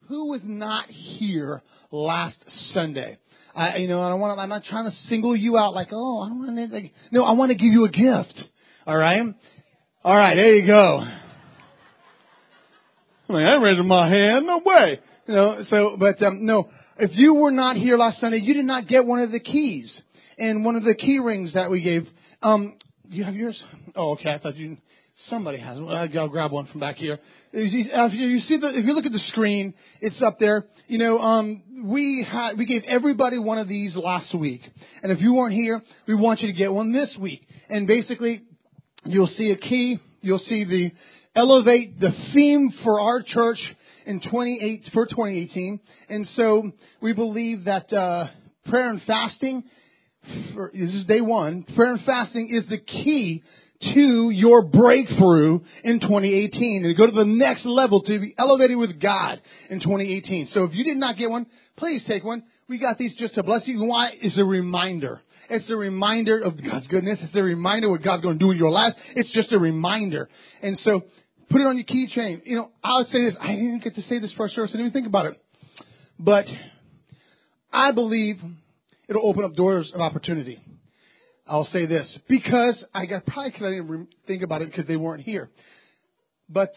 who was not here last Sunday? I'm not trying to single you out like, oh, I don't want to, like, no, I want to give you a gift. All right? All right, there you go. I mean, I raised my hand. No way. No. If you were not here last Sunday, you did not get one of the keys. And one of the key rings that we gave, do you have yours? Oh, okay. I thought somebody has one. I'll grab one from back here. If you look at the screen, it's up there. We gave everybody one of these last week. And if you weren't here, we want you to get one this week. And basically, you'll see a key. You'll see the Elevate, the theme for our church for 2018. And so we believe that prayer and fasting, this is day one, prayer and fasting is the key to your breakthrough in 2018 and go to the next level to be elevated with God in 2018. So if you did not get one, please take one. We got these just to bless you. Why? It's a reminder. It's a reminder of God's goodness. It's a reminder of what God's going to do in your life. It's just a reminder. And so put it on your keychain. I would say this. I didn't get to say this first service. I didn't even think about it. But I believe it'll open up doors of opportunity. I'll say this because I didn't think about it because they weren't here. But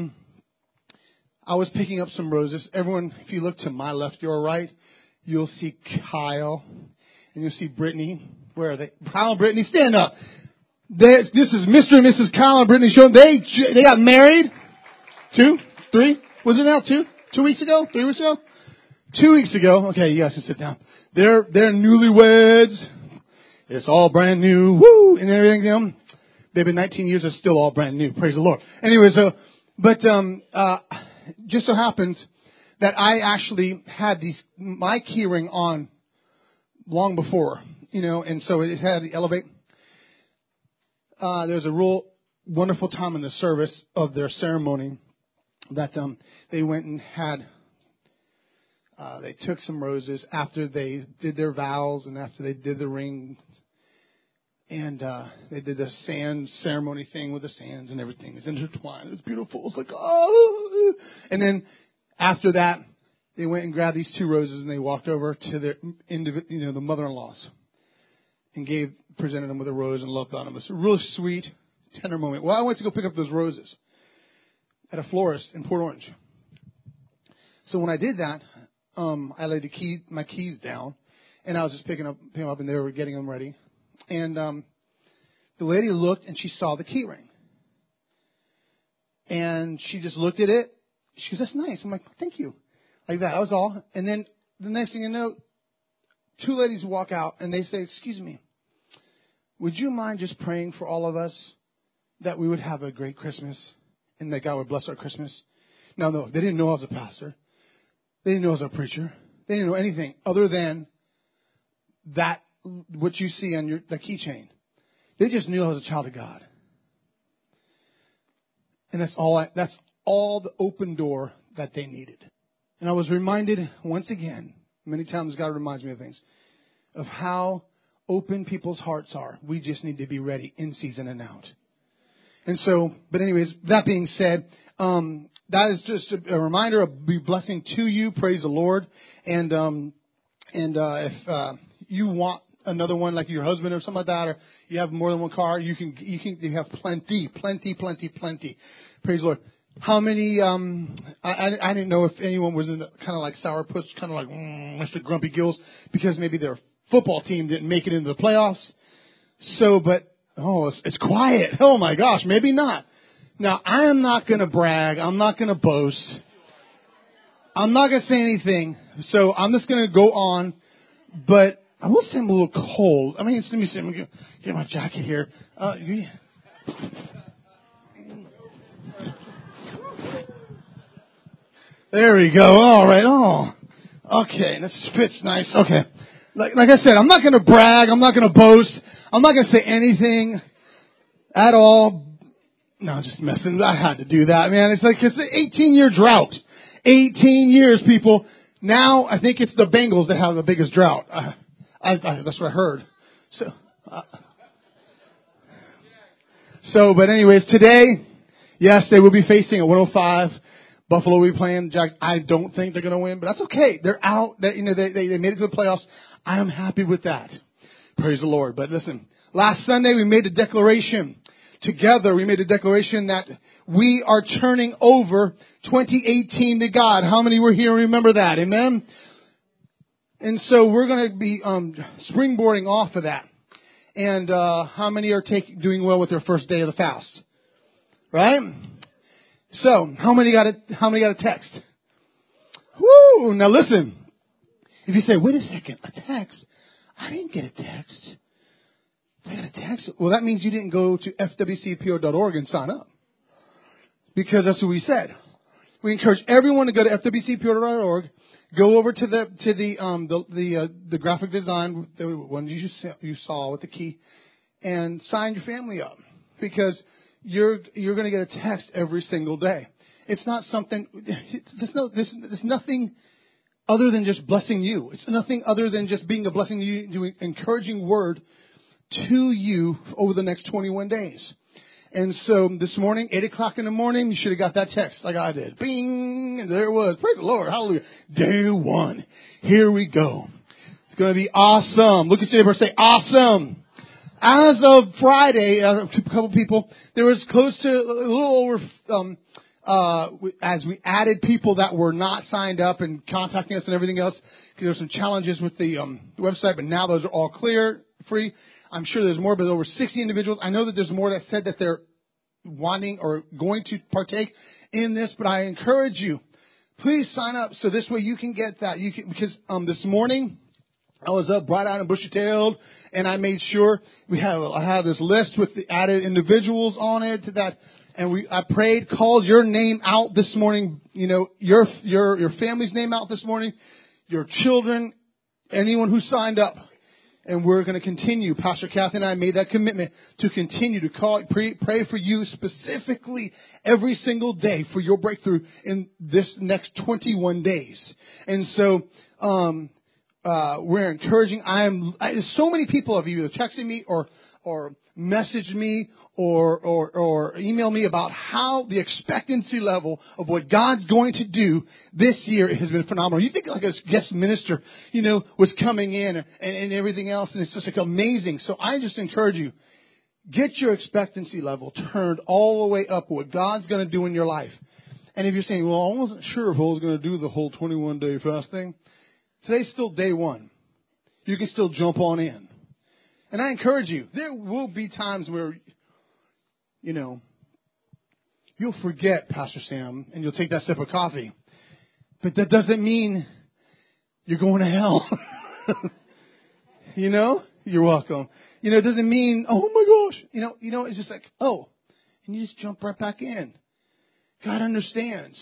I was picking up some roses. Everyone, if you look to my left, your right, you'll see Kyle and you'll see Brittany. Where are they? Kyle and Brittany, stand up. This is Mr. and Mrs. Kyle and Brittany Show. They got married 2 weeks ago? 3 weeks ago? 2 weeks ago. Okay, you guys can sit down. They're newlyweds. It's all brand new. Woo! And everything. They've been 19 years. It's still all brand new. Praise the Lord. Anyway, just so happens that I actually had my key ring on long before, and so it had the Elevate. There's a real wonderful time in the service of their ceremony that they went and had. They took some roses after they did their vows and after they did the rings. And they did the sand ceremony thing with the sands and everything. It's intertwined. It's beautiful. It's like, oh. And then after that, they went and grabbed these 2 roses and they walked over to their, the mother-in-laws and presented them with a rose and loved on them. It's a really sweet, tender moment. Well, I went to go pick up those roses at a florist in Port Orange. So when I did that, I laid my keys down, and I was just picking them up, and they were getting them ready. And the lady looked, and she saw the key ring. And she just looked at it. She goes, "That's nice." I'm like, "Thank you." Like that. That was all. And then the next thing you know, 2 ladies walk out, and they say, "Excuse me, would you mind just praying for all of us that we would have a great Christmas and that God would bless our Christmas?" No, they didn't know I was a pastor. They didn't know I was a preacher. They didn't know anything other than that, what you see on the keychain. They just knew I was a child of God. And that's all the open door that they needed. And I was reminded once again, many times God reminds me of things, of how open people's hearts are. We just need to be ready in season and out. And so, but anyways, that being said, that is just a reminder of be blessing to you. Praise the Lord. And if you want another one like your husband or something like that, or you have more than one car, you have plenty. Praise the Lord. How many? I didn't know if anyone was in the kind of like sourpuss, kind of like Mr. Grumpy Gills, because maybe their football team didn't make it into the playoffs. So, but it's quiet. Oh my gosh, maybe not. Now, I am not going to brag. I'm not going to boast. I'm not going to say anything. So I'm just going to go on. But I will say I'm a little cold. I mean, let me see. I'm going to get my jacket here. There we go. All right. Oh, okay. This fits nice. Okay. Like I said, I'm not going to brag. I'm not going to boast. I'm not going to say anything at all. No, I'm just messing. I had to do that, man. It's like, it's an 18-year drought. 18 years, people. Now, I think it's the Bengals that have the biggest drought. That's what I heard. But anyways, today, yes, they will be facing a 105. Buffalo will be playing Jags. I don't think they're going to win, but that's okay. They're out. They made it to the playoffs. I am happy with that. Praise the Lord. But listen, last Sunday we made a declaration together. We made a declaration that we are turning over 2018 to God. How many were here and remember that? Amen. And so we're going to be springboarding off of that. And how many are doing well with their first day of the fast? Right? So, how many got a text? Woo! Now listen. If you say, wait a second, a text? I didn't get a text. I got a text. Well, that means you didn't go to fwcpo.org and sign up. Because that's what we said. We encourage everyone to go to fwcpo.org, go over to the graphic design, the one you saw with the key, and sign your family up. Because you're going to get a text every single day. It's not something, there's nothing other than just blessing you. It's nothing other than just being a blessing to you, doing encouraging word to you over the next 21 days. And so this morning, 8 o'clock in the morning, you should have got that text like I did. Bing! And there it was. Praise the Lord. Hallelujah. Day 1. Here we go. It's going to be awesome. Look at your neighbor and say, awesome. As of Friday, a couple people, there was close to a little over, as we added people that were not signed up and contacting us and everything else, because there were some challenges with the website, but now those are all clear, free. I'm sure there's more, but over 60 individuals. I know that there's more that said that they're wanting or going to partake in this, but I encourage you, please sign up so this way you can get that. Because this morning I was up bright-eyed and bushy-tailed, and I made sure I have this list with the added individuals on it to that, and I prayed, called your name out this morning. You know, your family's name out this morning, your children, anyone who signed up. And we're going to continue. Pastor Kathy and I made that commitment to continue to pray for you specifically every single day for your breakthrough in this next 21 days. And so, we're encouraging. So many people have either texted me or messaged me or email me about how the expectancy level of what God's going to do this year has been phenomenal. You think like a guest minister, was coming in and everything else, and it's just like amazing. So I just encourage you, get your expectancy level turned all the way up what God's going to do in your life. And if you're saying, well, I wasn't sure if I was going to do the whole 21-day fast thing, today's still day 1. You can still jump on in. And I encourage you, there will be times where you'll forget, Pastor Sam, and you'll take that sip of coffee. But that doesn't mean you're going to hell. You're welcome. It doesn't mean, oh my gosh, it's just like, oh, and you just jump right back in. God understands.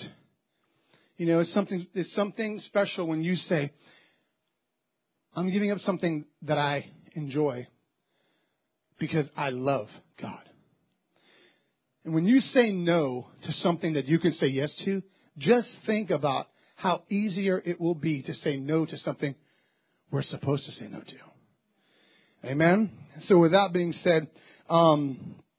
It's something special when you say, I'm giving up something that I enjoy because I love God. And when you say no to something that you can say yes to, just think about how easier it will be to say no to something we're supposed to say no to. Amen? So with that being said, I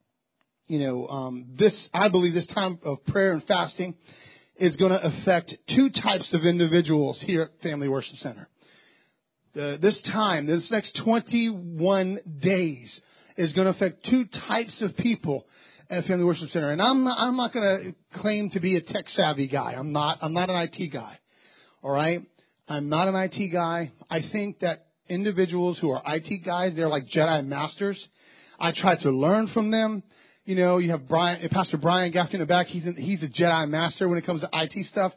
believe this time of prayer and fasting is going to affect 2 types of individuals here at Family Worship Center. This next 21 days is going to affect 2 types of people at Family Worship Center. And I'm not going to claim to be a tech savvy guy. I'm not an IT guy. All right? I'm not an IT guy. I think that individuals who are IT guys, they're like Jedi masters. I try to learn from them. You have Pastor Brian Gaffney in the back. He's a Jedi master when it comes to IT stuff.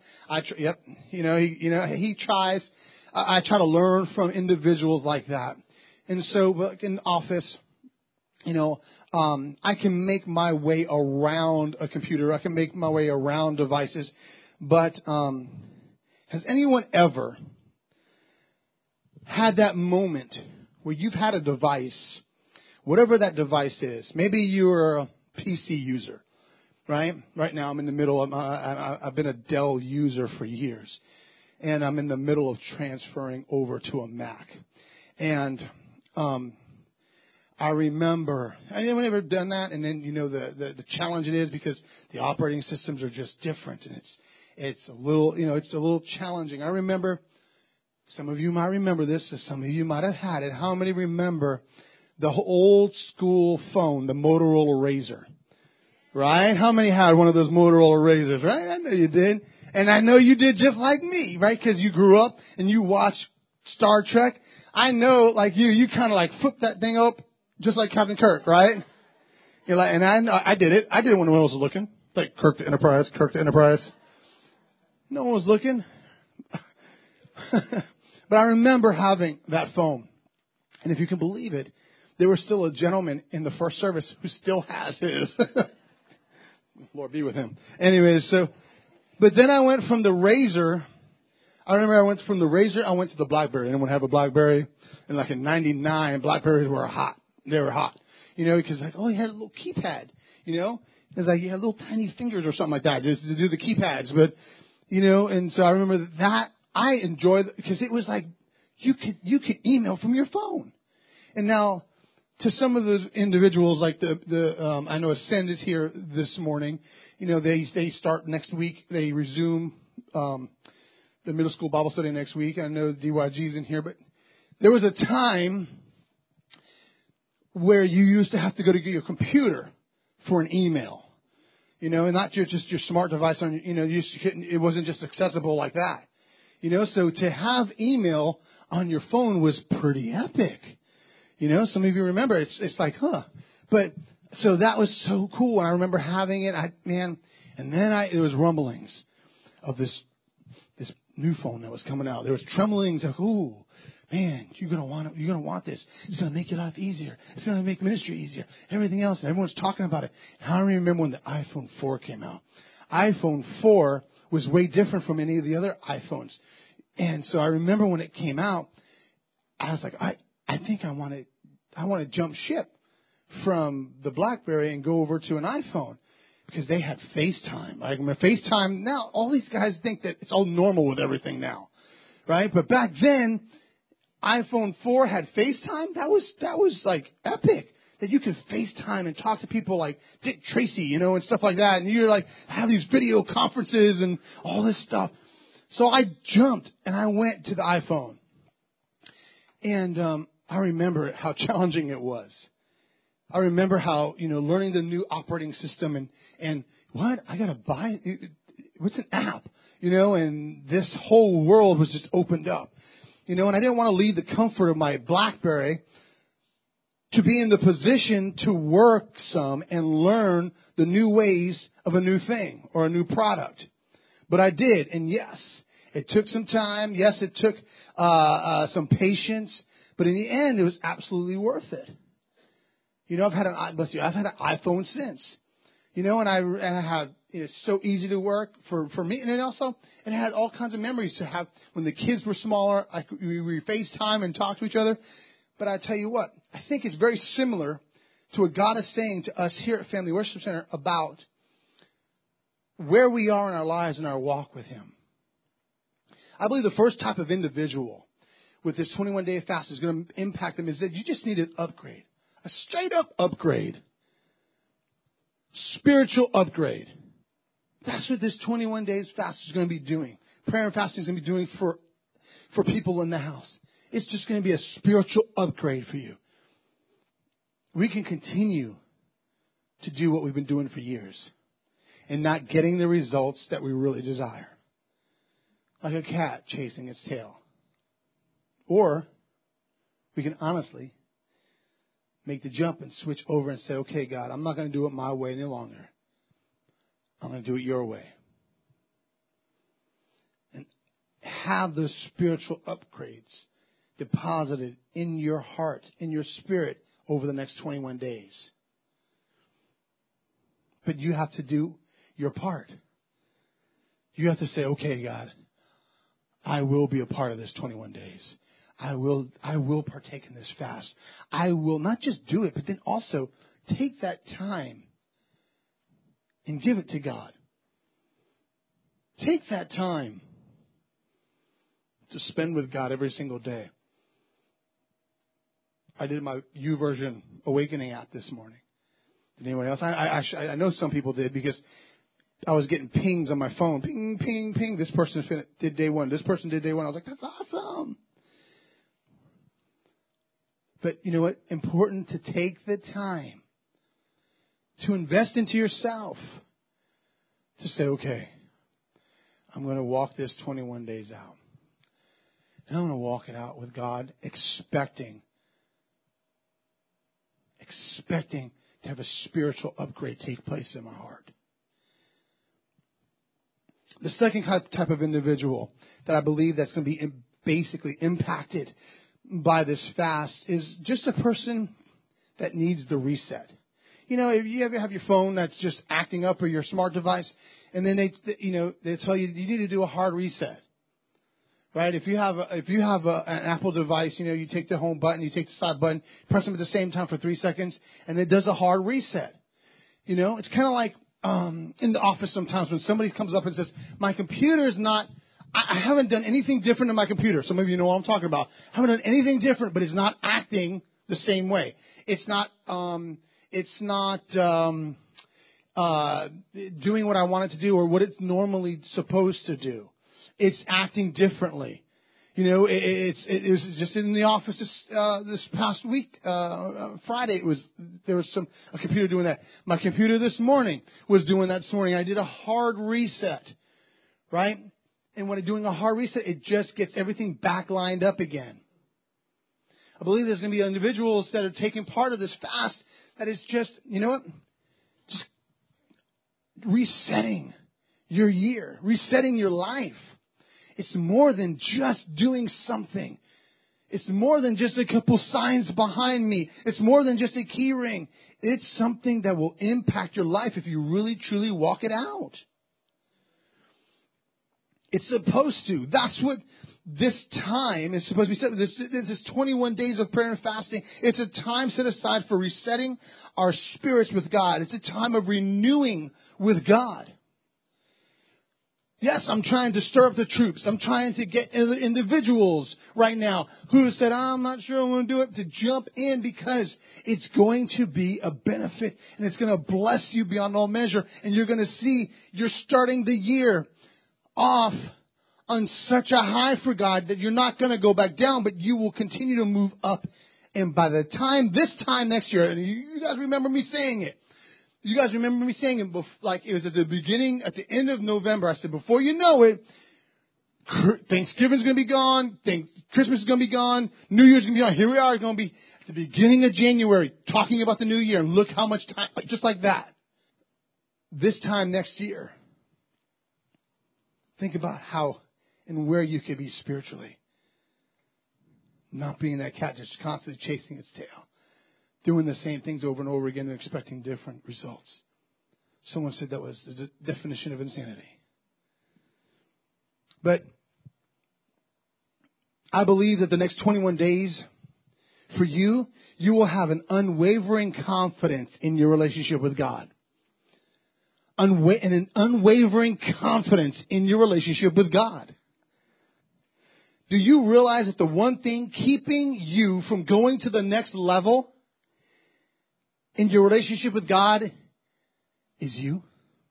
He tries. I try to learn from individuals like that. And so, like in the office, I can make my way around a computer. I can make my way around devices. But has anyone ever had that moment where you've had a device, whatever that device is? Maybe you're a PC user, right? Right now I'm in the middle of, I've been a Dell user for years. And I'm in the middle of transferring over to a Mac. And I remember, anyone ever done that? And then, the challenge it is because the operating systems are just different. And It's a little, it's a little challenging. I remember, some of you might remember this, some of you might have had it. How many remember the old school phone, the Motorola Razr? Right? How many had one of those Motorola Razrs, right? I know you did. And I know you did just like me, right? Because you grew up and you watched Star Trek. I know, like you kind of like flipped that thing up just like Captain Kirk, right? You're like, and I did it. I did it when no one was looking. Like Kirk to Enterprise. No one was looking. But I remember having that phone. And if you can believe it, there was still a gentleman in the first service who still has his. Lord be with him. Anyways, but then I went from the Razr. I remember I went from the Razr, I went to the BlackBerry. Anyone have a BlackBerry? And like in 99, BlackBerries were hot. They were hot. Because like, oh, he had a little keypad, It's like he had little tiny fingers or something like that just to do the keypads. But, and so I remember that I enjoyed it because it was like you could email from your phone. And now to some of those individuals, like I know Ascend is here this morning. They start next week. They resume the middle school Bible study next week. I know DYG's in here, but there was a time where you used to have to go to your computer for an email, and not just your smart device on, it wasn't just accessible like that, so to have email on your phone was pretty epic. Some of you remember it's like, but so that was so cool. And I remember having it, and then there was rumblings of this new phone that was coming out. There was tremblings of, ooh, man, you're going to want this. It's going to make your life easier. It's going to make ministry easier. Everything else. And everyone's talking about it. And I remember when the iPhone 4 came out. iPhone 4 was way different from any of the other iPhones. And so I remember when it came out, I was like, I think I want to jump ship from the BlackBerry and go over to an iPhone. Because they had FaceTime. Like FaceTime, now all these guys think that it's all normal with everything now. Right? But back then, iPhone 4 had FaceTime. That was like epic. That you could FaceTime and talk to people like Dick Tracy, and stuff like that. And you're like, have these video conferences and all this stuff. So I jumped and I went to the iPhone. And I remember how challenging it was. I remember how, learning the new operating system and what? I got to buy it. What's an app? And this whole world was just opened up. And I didn't want to leave the comfort of my BlackBerry to be in the position to work some and learn the new ways of a new thing or a new product. But I did. And yes, it took some time. Yes, it took some patience. But in the end, it was absolutely worth it. I've had an iPhone since, and I had, it's so easy to work for me. And it had all kinds of memories to have when the kids were smaller. We FaceTime and talk to each other. But I tell you what, I think it's very similar to what God is saying to us here at Family Worship Center about where we are in our lives and our walk with Him. I believe the first type of individual with this 21-day fast is going to impact them is that you just need an upgrade. A straight up upgrade. Spiritual upgrade. That's what this 21 days fast is going to be doing. Prayer and fasting is going to be doing for people in the house. It's just going to be a spiritual upgrade for you. We can continue to do what we've been doing for years and not getting the results that we really desire. Like a cat chasing its tail. Or we can honestly make the jump and switch over and say, okay, God, I'm not going to do it my way any longer. I'm going to do it your way. And have those spiritual upgrades deposited in your heart, in your spirit over the next 21 days. But you have to do your part. You have to say, okay, God, I will be a part of this 21 days. I will partake in this fast. I will not just do it, but then also take that time and give it to God. Take that time to spend with God every single day. I did my YouVersion Awakening app this morning. Did anyone else? I know some people did because I was getting pings on my phone. Ping, ping, ping. This person did day one. This person did day one. I was like, that's awesome. But you know what? Important to take the time to invest into yourself. To say, okay, I'm going to walk this 21 days out. And I'm going to walk it out with God, expecting to have a spiritual upgrade take place in my heart. The second type of individual that I believe that's going to be basically impacted by this fast is just a person that needs the reset. You know, if you ever have your phone that's just acting up or your smart device, and then they tell you you need to do a hard reset. Right? If you have an Apple device, you take the home button, you take the side button, press them at the same time for 3 seconds, and it does a hard reset. It's kind of like in the office sometimes when somebody comes up and says, my computer is not, I haven't done anything different in my computer. Some of you know what I'm talking about. I haven't done anything different, but it's not acting the same way. It's not doing what I want it to do or what it's normally supposed to do. It's acting differently. It was just in the office this past week, Friday. There was a computer doing that. My computer this morning was doing that this morning. I did a hard reset, right? And when I'm doing a hard reset, it just gets everything back lined up again. I believe there's going to be individuals that are taking part of this fast that is just, just resetting your year, resetting your life. It's more than just doing something. It's more than just a couple signs behind me. It's more than just a key ring. It's something that will impact your life if you really, truly walk it out. It's supposed to. That's what this time is supposed to be set. This 21 days of prayer and fasting. It's a time set aside for resetting our spirits with God. It's a time of renewing with God. Yes, I'm trying to stir up the troops. I'm trying to get individuals right now who said, I'm not sure I'm going to do it, to jump in because it's going to be a benefit and it's going to bless you beyond all measure. And you're going to see you're starting the year off on such a high for God that you're not going to go back down, but you will continue to move up. And by the time, this time next year, and you guys remember me saying it, you guys remember me saying it like it was at the end of November. I said, before you know it, Thanksgiving's going to be gone. Christmas is going to be gone. New Year's going to be gone. Here we are going to be at the beginning of January talking about the new year. And look how much time, just like that. This time next year, think about how and where you could be spiritually. Not being that cat just constantly chasing its tail. Doing the same things over and over again and expecting different results. Someone said that was the definition of insanity. But I believe that the next 21 days for you will have an unwavering confidence in your relationship with God. And an unwavering confidence in your relationship with God. Do you realize that the one thing keeping you from going to the next level in your relationship with God is you?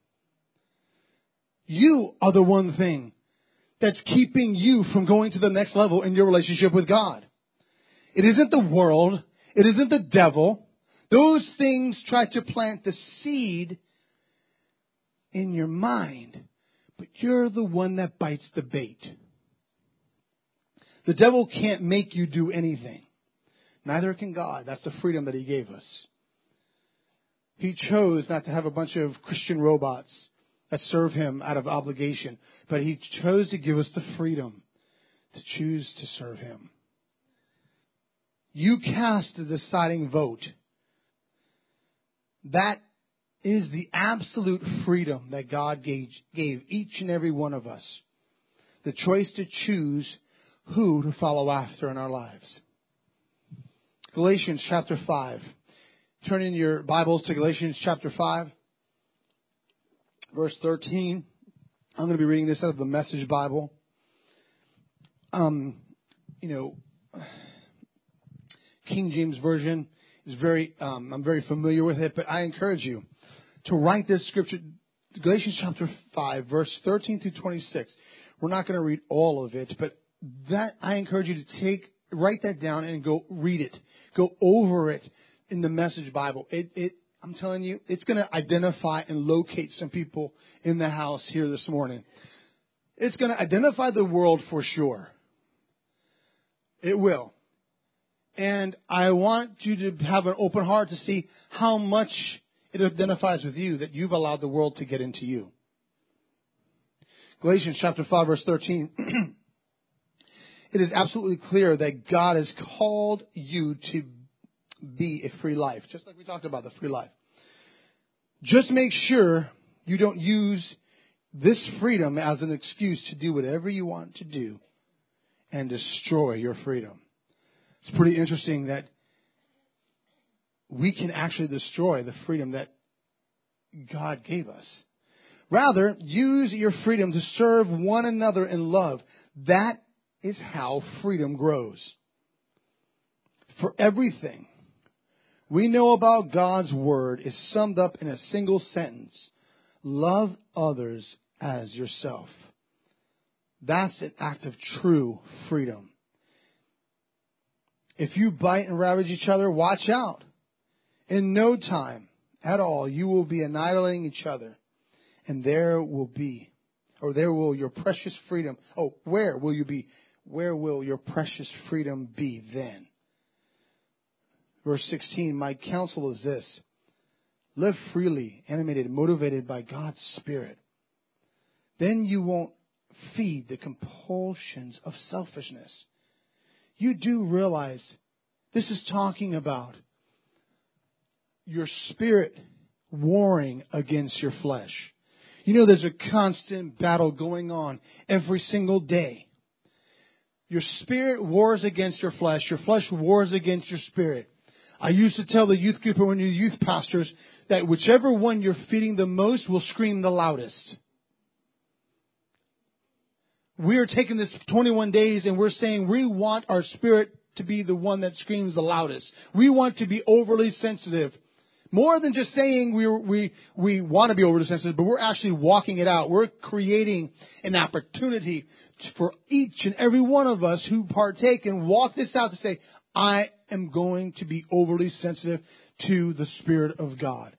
You are the one thing that's keeping you from going to the next level in your relationship with God. It isn't the world. It isn't the devil. Those things try to plant the seed in your mind, but you're the one that bites the bait. The devil can't make you do anything. Neither can God. That's the freedom that He gave us. He chose not to have a bunch of Christian robots that serve Him out of obligation, but He chose to give us the freedom to choose to serve Him. You cast the deciding vote. That is the absolute freedom that God gave each and every one of us. The choice to choose who to follow after in our lives. Galatians chapter 5. Turn in your Bibles to Galatians chapter 5, verse 13. I'm going to be reading this out of the Message Bible. King James Version is I'm very familiar with it, but I encourage you to write this Galatians chapter 5, verse 13 through 26. We're not going to read all of it, but that I encourage you to write that down and go read it. Go over it in the Message Bible. I'm telling you, it's going to identify and locate some people in the house here this morning. It's going to identify the world for sure. It will. And I want you to have an open heart to see how much it identifies with you that you've allowed the world to get into you. Galatians chapter 5, verse 13. It is absolutely clear that God has called you to be a free life, just like we talked about the free life. Just make sure you don't use this freedom as an excuse to do whatever you want to do and destroy your freedom. It's pretty interesting that we can actually destroy the freedom that God gave us. Rather, use your freedom to serve one another in love. That is how freedom grows. For everything we know about God's Word is summed up in a single sentence. Love others as yourself. That's an act of true freedom. If you bite and ravage each other, watch out. In no time at all, you will be annihilating each other. And where will your precious freedom be then? Verse 16, my counsel is this. Live freely, animated, motivated by God's Spirit. Then you won't feed the compulsions of selfishness. You do realize this is talking about your spirit warring against your flesh. You know there's a constant battle going on every single day. Your spirit wars against your flesh wars against your spirit. I used to tell the youth group when you're youth pastors that whichever one you're feeding the most will scream the loudest. We are taking this 21 days and we're saying we want our spirit to be the one that screams the loudest. We want to be overly sensitive. More than just saying we want to be overly sensitive, but we're actually walking it out. We're creating an opportunity for each and every one of us who partake and walk this out to say, I am going to be overly sensitive to the Spirit of God.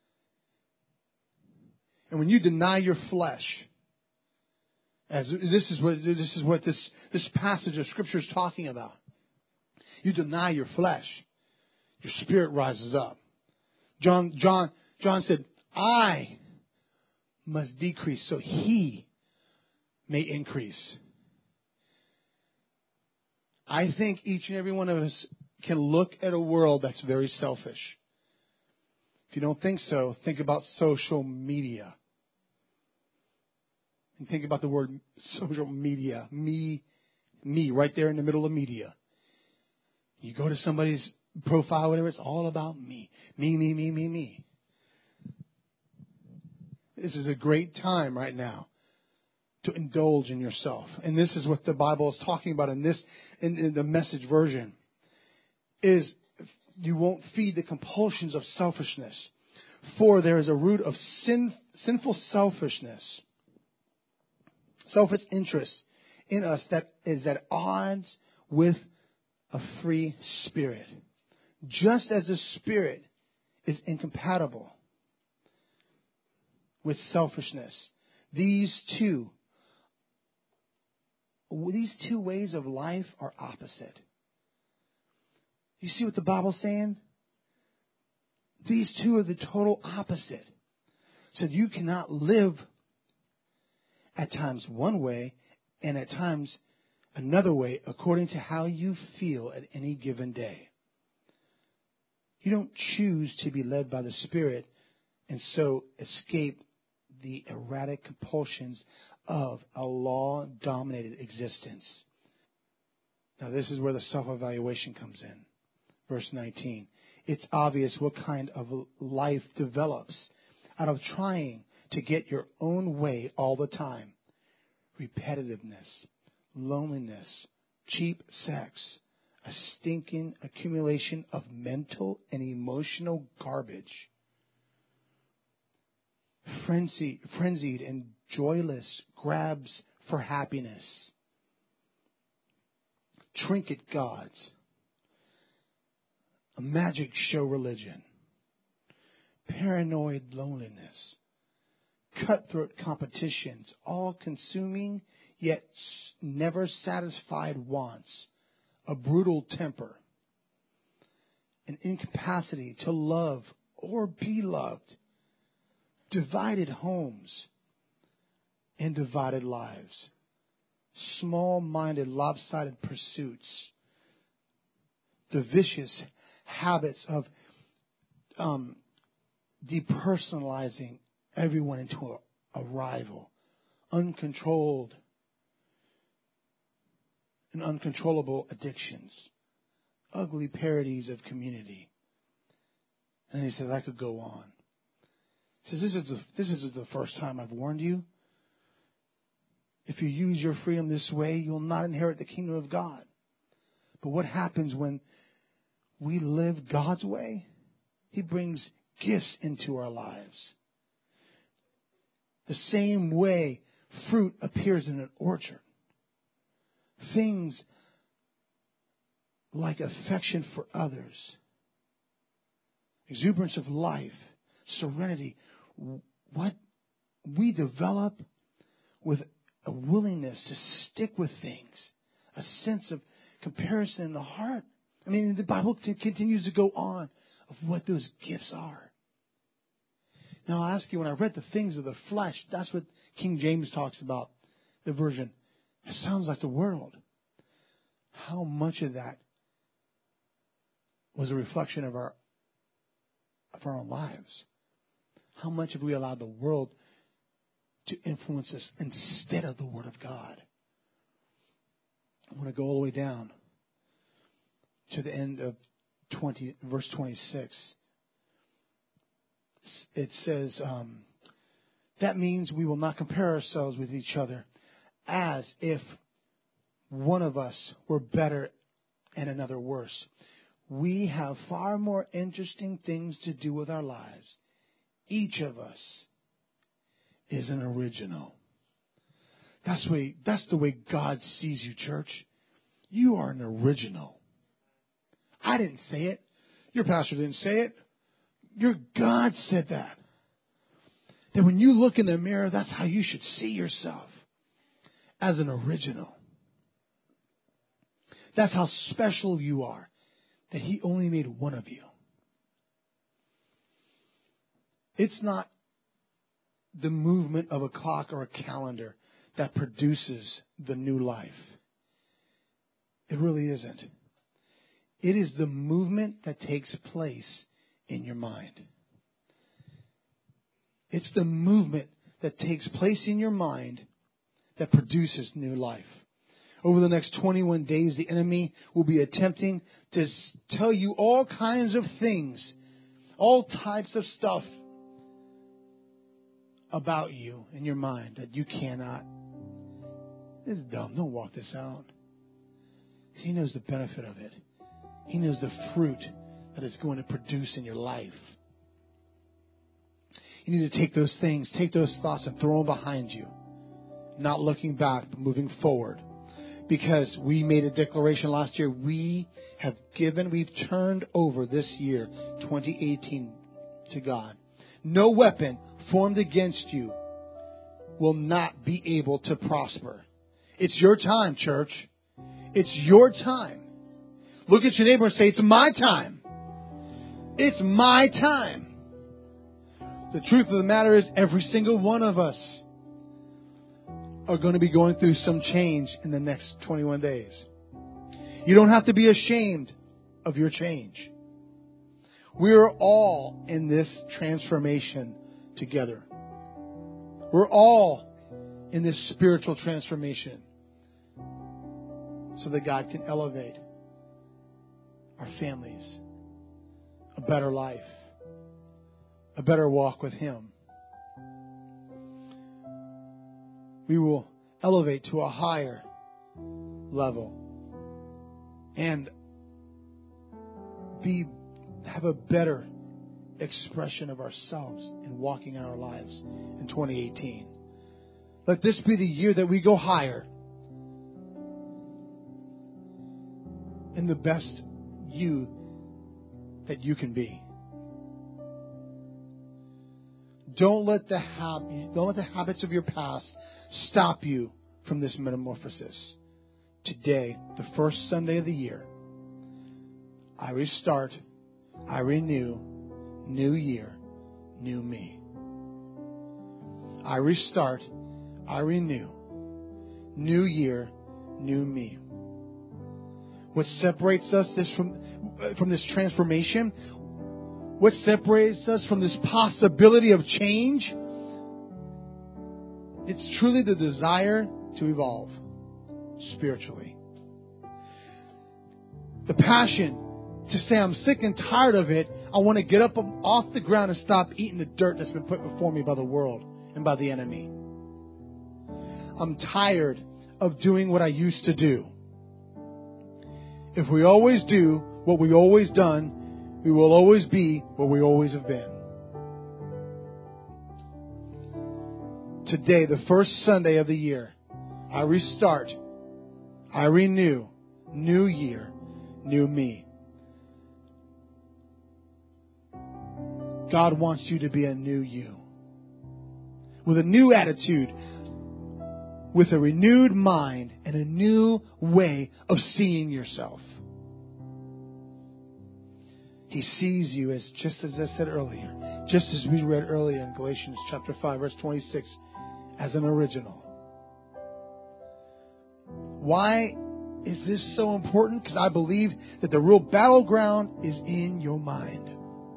And when you deny your flesh, as this is what this passage of Scripture is talking about. You deny your flesh, your spirit rises up. John said, I must decrease so He may increase. I think each and every one of us can look at a world that's very selfish. If you don't think so, think about social media. And think about the word social media. Me, right there in the middle of media. You go to somebody's profile, whatever, it's all about me. Me. This is a great time right now to indulge in yourself. And this is what the Bible is talking about in the Message version. Is you won't feed the compulsions of selfishness. For there is a root of sinful selfishness. Selfish interest in us that is at odds with a free spirit. Just as the spirit is incompatible with selfishness, these two ways of life are opposite. You see what the Bible's saying? These two are the total opposite. So you cannot live at times one way and at times another way according to how you feel at any given day. You don't choose to be led by the Spirit and so escape the erratic compulsions of a law-dominated existence. Now this is where the self-evaluation comes in. Verse 19. It's obvious what kind of life develops out of trying to get your own way all the time. Repetitiveness, loneliness, cheap sex, a stinking accumulation of mental and emotional garbage. frenzied and joyless grabs for happiness, trinket gods, a magic show religion, paranoid loneliness, cutthroat competitions, all-consuming yet never satisfied wants, a brutal temper, an incapacity to love or be loved, divided homes and divided lives, small-minded, lopsided pursuits, the vicious habits of depersonalizing everyone into a rival, uncontrolled and uncontrollable addictions, ugly parodies of community. And he says, I could go on. He says, this is the first time I've warned you. If you use your freedom this way, you'll not inherit the kingdom of God. But what happens when we live God's way? He brings gifts into our lives. The same way fruit appears in an orchard. Things like affection for others, exuberance of life, serenity, what we develop with a willingness to stick with things, a sense of comparison in the heart. I mean, the Bible continues to go on of what those gifts are. Now, I'll ask you, when I read the things of the flesh, that's what King James talks about, the version. It sounds like the world. How much of that was a reflection of our own lives? How much have we allowed the world to influence us instead of the Word of God? I want to go all the way down to the end of verse 26. It says, that means we will not compare ourselves with each other as if one of us were better and another worse. We have far more interesting things to do with our lives. Each of us is an original. That's the way God sees you, church. You are an original. I didn't say it. Your pastor didn't say it. Your God said that. That when you look in the mirror, that's how you should see yourself. As an original. That's how special you are. That He only made one of you. It's not the movement of a clock or a calendar that produces the new life. It really isn't. It is the movement that takes place in your mind. It's the movement that takes place in your mind that produces new life. Over the next 21 days, the enemy will be attempting to tell you all kinds of things, all types of stuff about you in your mind that you cannot. This is dumb. Don't walk this out. He knows the benefit of it. He knows the fruit that it's going to produce in your life. You need to take those things, take those thoughts and throw them behind you. Not looking back, but moving forward. Because we made a declaration last year. We've turned over this year, 2018, to God. No weapon formed against you will not be able to prosper. It's your time, church. It's your time. Look at your neighbor and say, it's my time. It's my time. The truth of the matter is, every single one of us are going to be going through some change in the next 21 days. You don't have to be ashamed of your change. We are all in this transformation together. We're all in this spiritual transformation so that God can elevate our families, a better life, a better walk with Him. We will elevate to a higher level and have a better expression of ourselves in walking our lives in 2018. Let this be the year that we go higher in the best you that you can be. Don't let the habits of your past stop you from this metamorphosis. Today, the first Sunday of the year, I restart, I renew, new year, new me. I restart, I renew, new year, new me. What separates us from this transformation, what separates us from this possibility of change, it's truly the desire to evolve spiritually. The passion to say, I'm sick and tired of it. I want to get up off the ground and stop eating the dirt that's been put before me by the world and by the enemy. I'm tired of doing what I used to do. If we always do what we've always done, we will always be where we always have been. Today, the first Sunday of the year, I restart, I renew, new year, new me. God wants you to be a new you, with a new attitude, with a renewed mind, and a new way of seeing yourself. He sees you as, just as I said earlier, just as we read earlier in Galatians chapter 5, verse 26, as an original. Why is this so important? Because I believe that the real battleground is in your mind.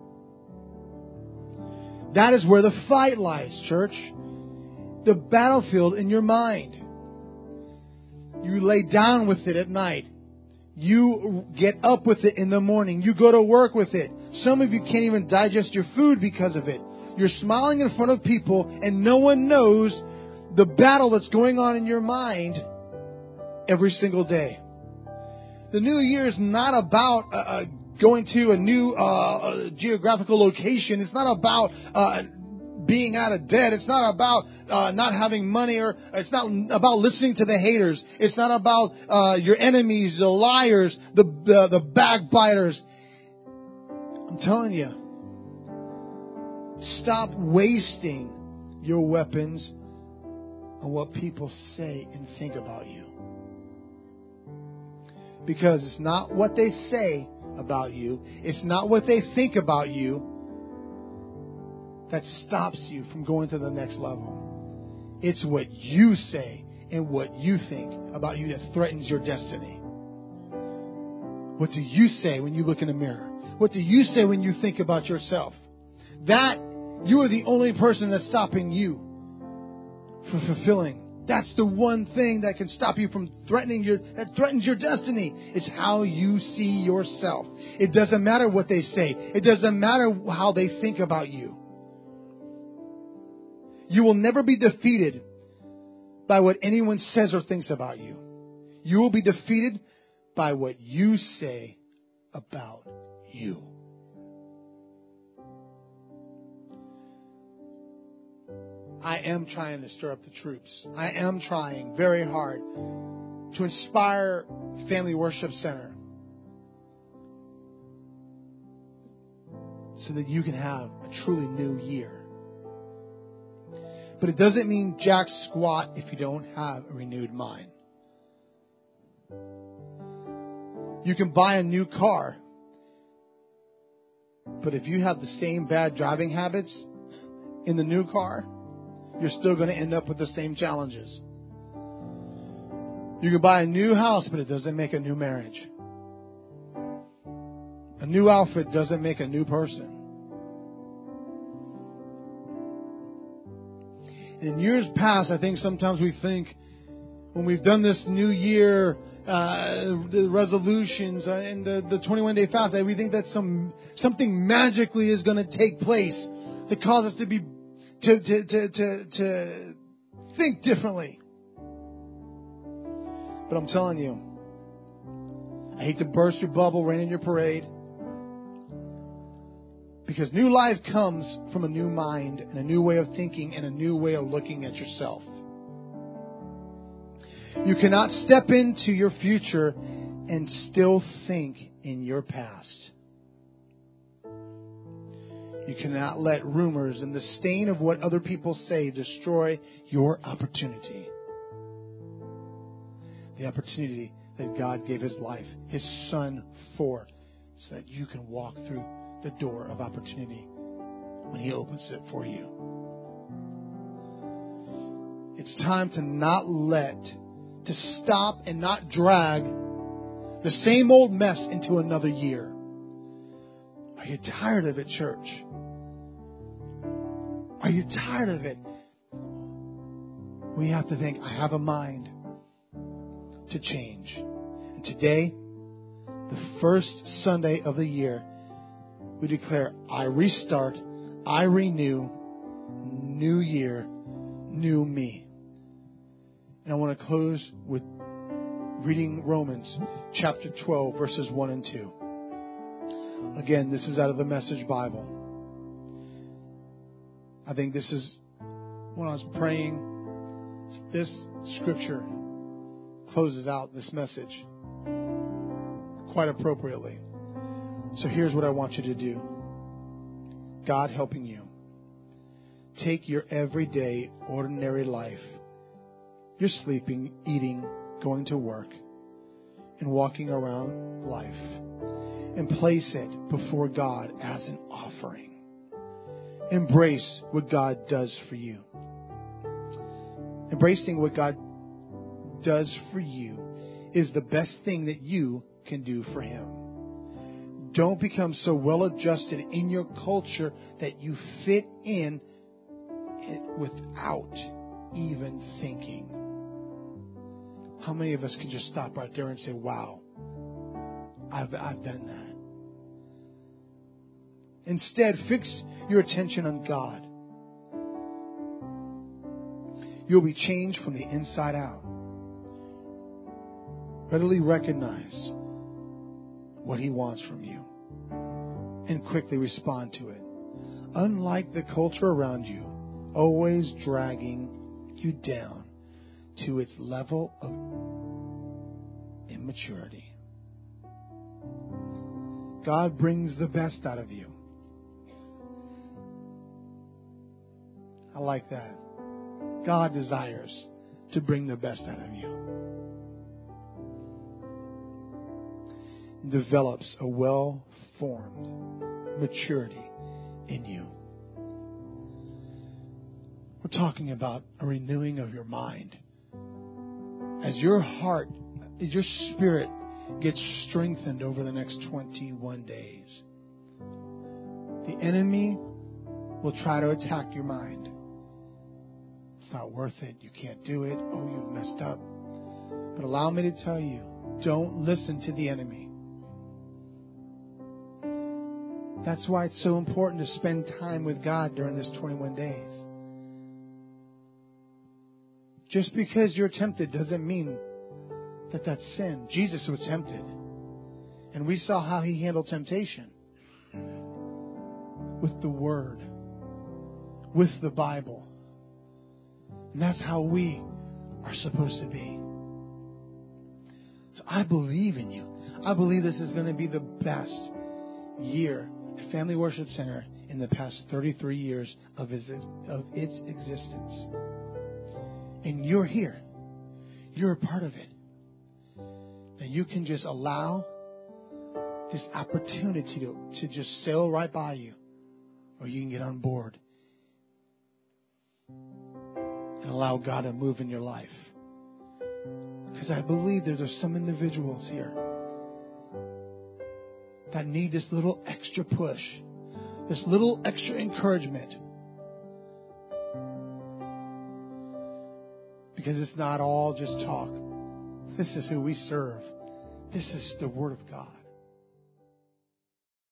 That is where the fight lies, church. The battlefield in your mind. You lay down with it at night. You get up with it in the morning. You go to work with it. Some of you can't even digest your food because of it. You're smiling in front of people and no one knows the battle that's going on in your mind every single day. The new year is not about going to a new geographical location. It's not about being out of debt. It's not about not having money, or it's not about listening to the haters. It's not about your enemies, the liars, the backbiters. I'm telling you, stop wasting your weapons on what people say and think about you. Because it's not what they say about you, it's not what they think about you that stops you from going to the next level. It's what you say and what you think about you that threatens your destiny. What do you say when you look in the mirror? What do you say when you think about yourself? That you are the only person that's stopping you from fulfilling. That's the one thing that can stop you from threatens your destiny. It's how you see yourself. It doesn't matter what they say. It doesn't matter how they think about you. You will never be defeated by what anyone says or thinks about you. You will be defeated by what you say about you. I am trying to stir up the troops. I am trying very hard to inspire Family Worship Center so that you can have a truly new year. But it doesn't mean jack squat if you don't have a renewed mind. You can buy a new car, but if you have the same bad driving habits in the new car, you're still going to end up with the same challenges. You can buy a new house, but it doesn't make a new marriage. A new outfit doesn't make a new person. In years past, I think sometimes we think when we've done this new year, the resolutions and the 21-day fast, that we think that something magically is going to take place to cause us to be to think differently. But I'm telling you, I hate to burst your bubble, rain in your parade, Because new life comes from a new mind and a new way of thinking and a new way of looking at yourself. You cannot step into your future and still think in your past. You cannot let rumors and the stain of what other people say destroy your opportunity. The opportunity that God gave His life, His Son, for, so that you can walk through the door of opportunity when He opens it for you. It's time to stop and not drag the same old mess into another year. Are you tired of it, church? Are you tired of it? We have to think, I have a mind to change. And today, the first Sunday of the year, we declare, I restart, I renew, new year, new me. And I want to close with reading Romans chapter 12, verses 1 and 2. Again, this is out of the Message Bible. I think this is, when I was praying, this scripture closes out this message quite appropriately. So here's what I want you to do. God helping you. Take your everyday, ordinary life. You're sleeping, eating, going to work, and walking around life. And place it before God as an offering. Embrace what God does for you. Embracing what God does for you is the best thing that you can do for Him. Don't become so well adjusted in your culture that you fit in without even thinking. How many of us can just stop right there and say, wow, I've done that. Instead, fix your attention on God. You'll be changed from the inside out. Readily recognize what He wants from you and quickly respond to it. Unlike the culture around you, always dragging you down to its level of immaturity. God brings the best out of you. I like that. God desires to bring the best out of you. Develops a well-formed maturity in you. We're talking about a renewing of your mind. As your heart, as your spirit gets strengthened over the next 21 days, the enemy will try to attack your mind. It's not worth it. You can't do it. Oh, you've messed up. But allow me to tell you, don't listen to the enemy. That's why it's so important to spend time with God during this 21 days. Just because you're tempted doesn't mean that that's sin. Jesus was tempted. And we saw how He handled temptation. With the Word. With the Bible. And that's how we are supposed to be. So I believe in you. I believe this is going to be the best year at Family Worship Center in the past 33 years of its existence. And you're here. You're a part of it. That you can just allow this opportunity to just sail right by you. Or you can get on board. And allow God to move in your life. Because I believe there's some individuals here that need this little extra push. This little extra encouragement. Because it's not all just talk. This is who we serve. This is the Word of God.